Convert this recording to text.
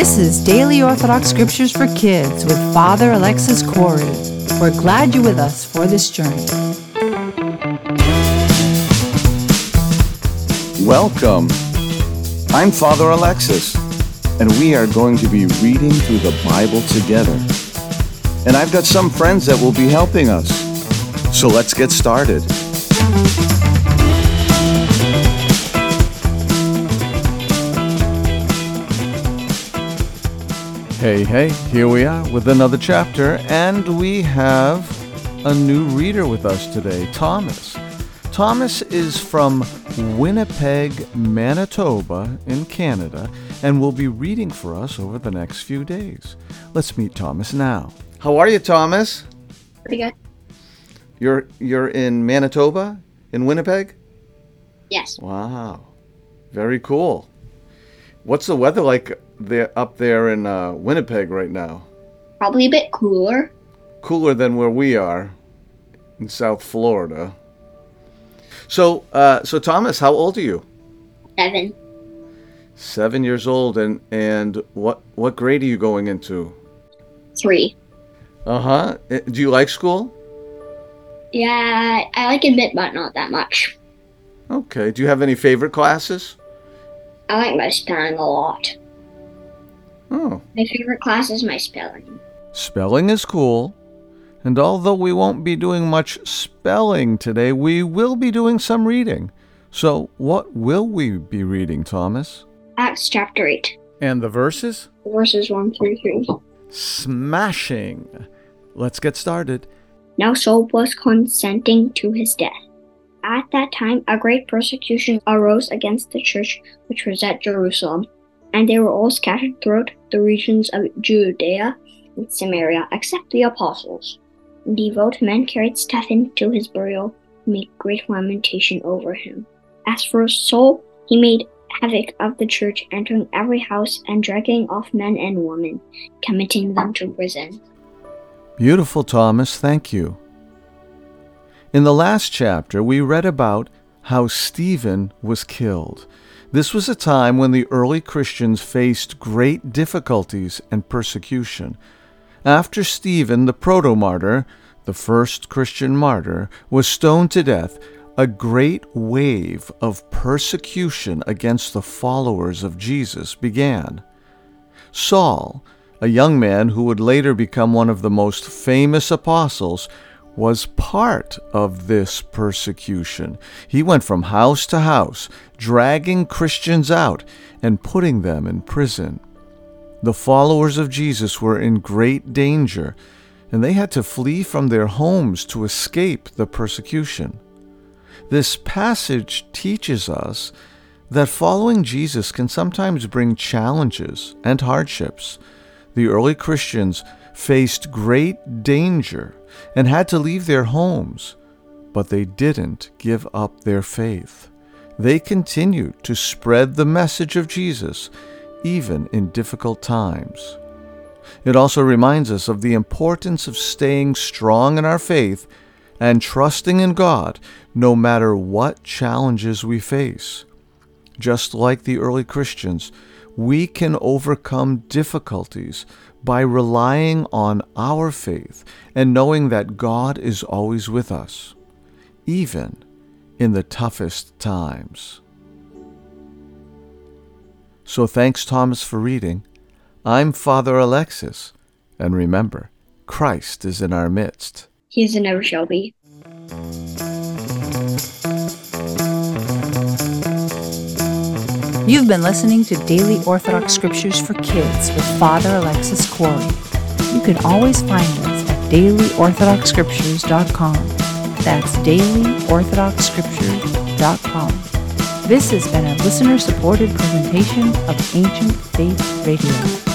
This is Daily Orthodox Scriptures for Kids with Father Alexis Corey. We're glad you're with us for this journey. Welcome. I'm Father Alexis, and we are going to be reading through the Bible together. And I've got some friends that will be helping us. So let's get started. Hey, here we are with another chapter, and we have a new reader with us today, Thomas. Thomas is from Winnipeg, Manitoba in Canada, and will be reading for us over the next few days. Let's meet Thomas now. How are you, Thomas? Pretty good. You're in Manitoba, in Winnipeg? Yes. Wow, very cool. What's the weather like up there in Winnipeg right now? Probably a bit cooler. Cooler than where we are in South Florida. So Thomas, how old are you? 7. 7 years old, and what grade are you going into? 3. Uh-huh. Do you like school? Yeah, I like it a bit, but not that much. Okay. Do you have any favorite classes? I like my spelling a lot. Oh. My favorite class is my spelling. Spelling is cool. And although we won't be doing much spelling today, we will be doing some reading. So what will we be reading, Thomas? Acts chapter 8. And the verses? Verses 1 through 3. Smashing. Let's get started. Now Saul was consenting to his death. At that time, a great persecution arose against the church which was at Jerusalem, and they were all scattered throughout the regions of Judea and Samaria, except the apostles. Devout men carried Stephen to his burial and made great lamentation over him. As for Saul, he made havoc of the church, entering every house and dragging off men and women, committing them to prison. Beautiful, Thomas. Thank you. In the last chapter, we read about how Stephen was killed. This was a time when the early Christians faced great difficulties and persecution. After Stephen, the proto-martyr, the first Christian martyr, was stoned to death, a great wave of persecution against the followers of Jesus began. Saul, a young man who would later become one of the most famous apostles, was part of this persecution. He went from house to house, dragging Christians out and putting them in prison. The followers of Jesus were in great danger, and they had to flee from their homes to escape the persecution. This passage teaches us that following Jesus can sometimes bring challenges and hardships. The early Christians faced great danger and had to leave their homes, but they didn't give up their faith. They continued to spread the message of Jesus, even in difficult times. It also reminds us of the importance of staying strong in our faith and trusting in God, no matter what challenges we face. Just like the early Christians, we can overcome difficulties by relying on our faith and knowing that God is always with us, even in the toughest times. So thanks, Thomas, for reading. I'm Father Alexis, and remember, Christ is in our midst. He is and never shall be. You've been listening to Daily Orthodox Scriptures for Kids with Father Alexis Corey. You can always find us at dailyorthodoxscriptures.com. That's dailyorthodoxscriptures.com. This has been a listener-supported presentation of Ancient Faith Radio.